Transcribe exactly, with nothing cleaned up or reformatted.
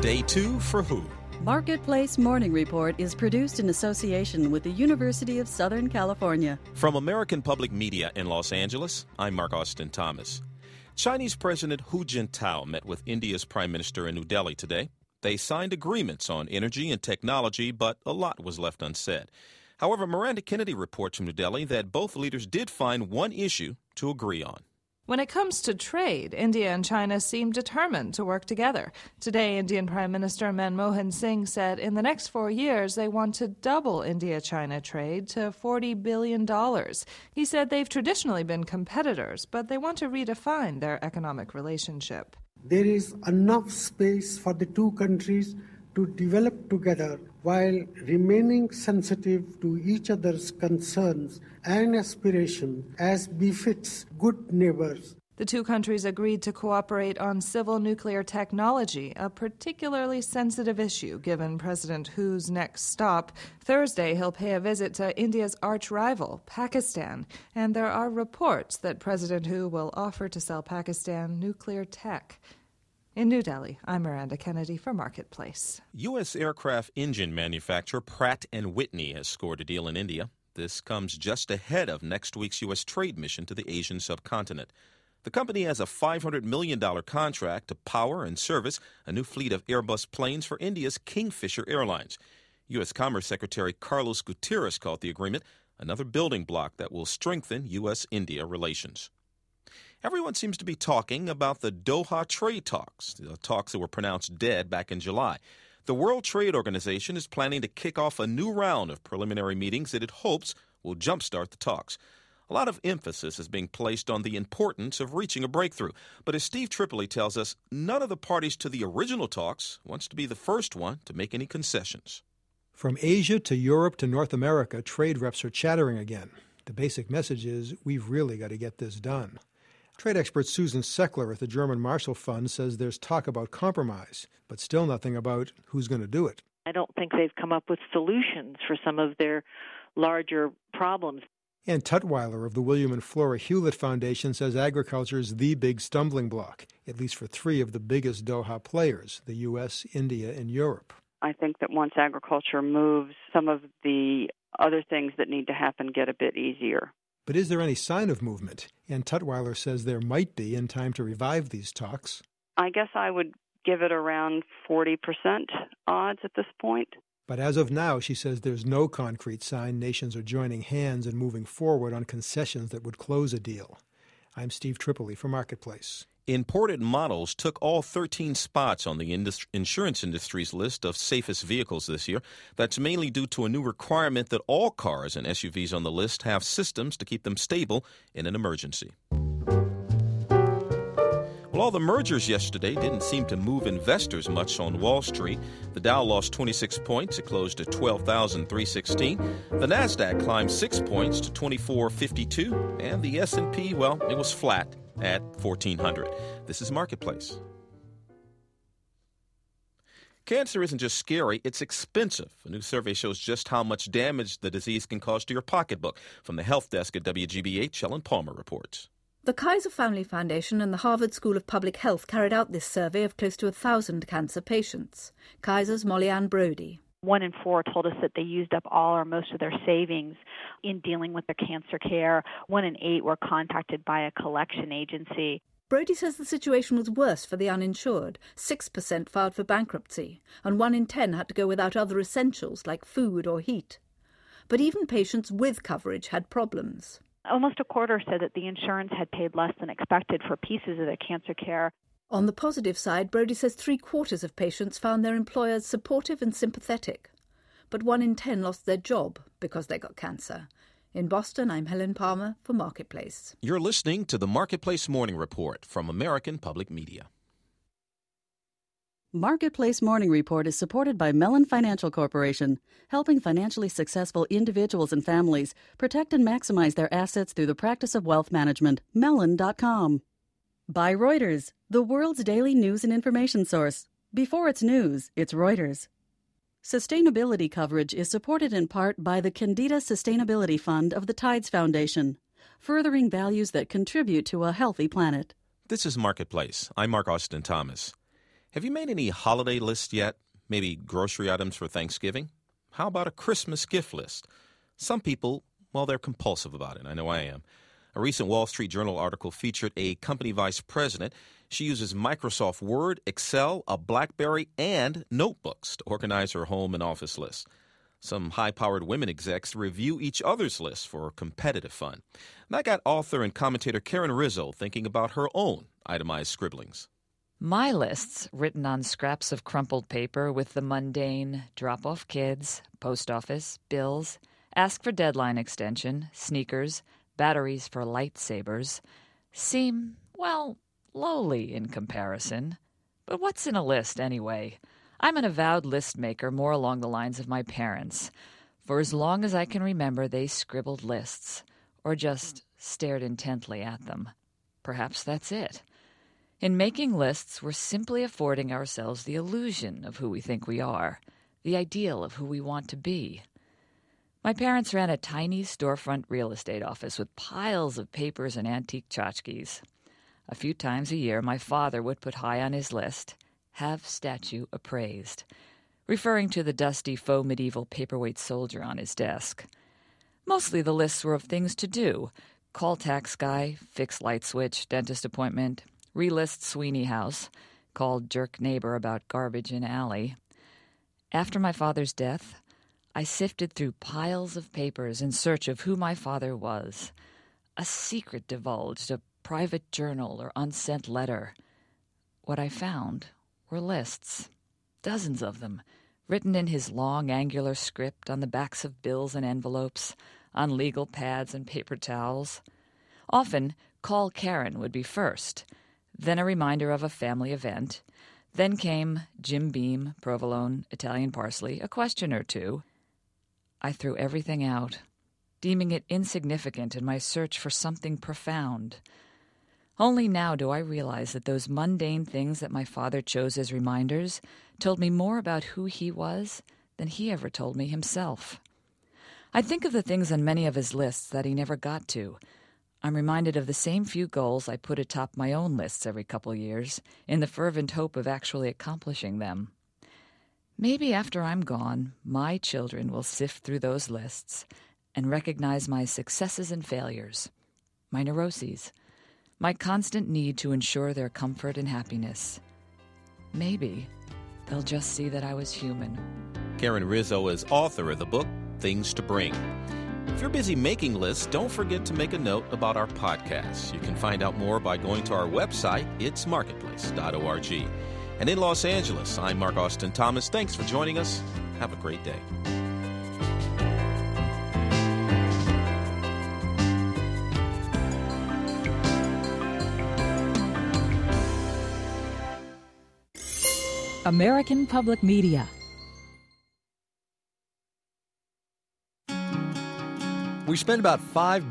Day two for who? Marketplace Morning Report is produced in association with the University of Southern California. From American Public Media in Los Angeles, I'm Mark Austin Thomas. Chinese President Hu Jintao met with India's Prime Minister in New Delhi today. They signed agreements on energy and technology, but a lot was left unsaid. However, Miranda Kennedy reports from New Delhi that both leaders did find one issue to agree on. When it comes to trade, India and China seem determined to work together. Today, Indian Prime Minister Manmohan Singh said in the next four years they want to double India-China trade to forty billion dollars. He said they've traditionally been competitors, but they want to redefine their economic relationship. There is enough space for the two countries to develop together while remaining sensitive to each other's concerns and aspirations as befits good neighbors. The two countries agreed to cooperate on civil nuclear technology, a particularly sensitive issue given President Hu's next stop. Thursday, he'll pay a visit to India's arch-rival, Pakistan, and there are reports that President Hu will offer to sell Pakistan nuclear tech. In New Delhi, I'm Miranda Kennedy for Marketplace. U S aircraft engine manufacturer Pratt and Whitney has scored a deal in India. This comes just ahead of next week's U S trade mission to the Asian subcontinent. The company has a five hundred million dollars contract to power and service a new fleet of Airbus planes for India's Kingfisher Airlines. U S Commerce Secretary Carlos Gutierrez called the agreement another building block that will strengthen U S India relations. Everyone seems to be talking about the Doha trade talks, the talks that were pronounced dead back in July. The World Trade Organization is planning to kick off a new round of preliminary meetings that it hopes will jumpstart the talks. A lot of emphasis is being placed on the importance of reaching a breakthrough. But as Steve Tripoli tells us, none of the parties to the original talks wants to be the first one to make any concessions. From Asia to Europe to North America, trade reps are chattering again. The basic message is we've really got to get this done. Trade expert Susan Seckler at the German Marshall Fund says there's talk about compromise, but still nothing about who's going to do it. I don't think they've come up with solutions for some of their larger problems. Ann Tutwiler of the William and Flora Hewlett Foundation says agriculture is the big stumbling block, at least for three of the biggest Doha players, the U S, India, and Europe. I think that once agriculture moves, some of the other things that need to happen get a bit easier. But is there any sign of movement? And Tutwiler says there might be in time to revive these talks. I guess I would give it around forty percent odds at this point. But as of now, she says there's no concrete sign nations are joining hands and moving forward on concessions that would close a deal. I'm Steve Tripoli for Marketplace. Imported models took all thirteen spots on the industri- insurance industry's list of safest vehicles this year. That's mainly due to a new requirement that all cars and S U Vs on the list have systems to keep them stable in an emergency. Well, all the mergers yesterday didn't seem to move investors much on Wall Street. The Dow lost twenty-six points. It closed at twelve thousand three hundred sixteen. The Nasdaq climbed six points to twenty-four fifty-two. And the S and P, well, it was flat at fourteen hundred. This is Marketplace. Cancer isn't just scary, it's expensive. A new survey shows just how much damage the disease can cause to your pocketbook. From the Health Desk at W G B H, Ellen Palmer reports. The Kaiser Family Foundation and the Harvard School of Public Health carried out this survey of close to a thousand cancer patients. Kaiser's Molly-Ann Brody. One in four told us that they used up all or most of their savings in dealing with their cancer care. One in eight were contacted by a collection agency. Brody says the situation was worse for the uninsured. Six percent filed for bankruptcy, and one in ten had to go without other essentials like food or heat. But even patients with coverage had problems. Almost a quarter said that the insurance had paid less than expected for pieces of their cancer care. On the positive side, Brody says three-quarters of patients found their employers supportive and sympathetic. But one in ten lost their job because they got cancer. In Boston, I'm Helen Palmer for Marketplace. You're listening to the Marketplace Morning Report from American Public Media. Marketplace Morning Report is supported by Mellon Financial Corporation, helping financially successful individuals and families protect and maximize their assets through the practice of wealth management. Mellon dot com. By Reuters, the world's daily news and information source. Before it's news, it's Reuters. Sustainability coverage is supported in part by the Candida Sustainability Fund of the Tides Foundation, furthering values that contribute to a healthy planet. This is Marketplace. I'm Mark Austin Thomas. Have you made any holiday lists yet? Maybe grocery items for Thanksgiving? How about a Christmas gift list? Some people, well, they're compulsive about it. I know I am. A recent Wall Street Journal article featured a company vice president. She uses Microsoft Word, Excel, a BlackBerry, and notebooks to organize her home and office lists. Some high-powered women execs review each other's lists for competitive fun. And that got author and commentator Karen Rizzo thinking about her own itemized scribblings. My lists, written on scraps of crumpled paper with the mundane drop-off kids, post office, bills, ask for deadline extension, sneakers, batteries for lightsabers, seem, well, lowly in comparison. But what's in a list anyway? I'm an avowed list maker more along the lines of my parents. For as long as I can remember, they scribbled lists, or just stared intently at them. Perhaps that's it. In making lists, we're simply affording ourselves the illusion of who we think we are, the ideal of who we want to be. My parents ran a tiny storefront real estate office with piles of papers and antique tchotchkes. A few times a year, my father would put high on his list, "Have statue appraised," referring to the dusty faux medieval paperweight soldier on his desk. Mostly the lists were of things to do: call tax guy, fix light switch, dentist appointment, relist Sweeney house, call jerk neighbor about garbage in alley. After my father's death, I sifted through piles of papers in search of who my father was. A secret divulged, a private journal or unsent letter. What I found were lists, dozens of them, written in his long, angular script on the backs of bills and envelopes, on legal pads and paper towels. Often, call Karen would be first, then a reminder of a family event. Then came Jim Beam, provolone, Italian parsley, a question or two. I threw everything out, deeming it insignificant in my search for something profound. Only now do I realize that those mundane things that my father chose as reminders told me more about who he was than he ever told me himself. I think of the things on many of his lists that he never got to. I'm reminded of the same few goals I put atop my own lists every couple years, in the fervent hope of actually accomplishing them. Maybe after I'm gone, my children will sift through those lists and recognize my successes and failures, my neuroses, my constant need to ensure their comfort and happiness. Maybe they'll just see that I was human. Karen Rizzo is author of the book, Things to Bring. If you're busy making lists, don't forget to make a note about our podcasts. You can find out more by going to our website, its marketplace dot org. And in Los Angeles, I'm Mark Austin Thomas. Thanks for joining us. Have a great day. American Public Media. We spend about five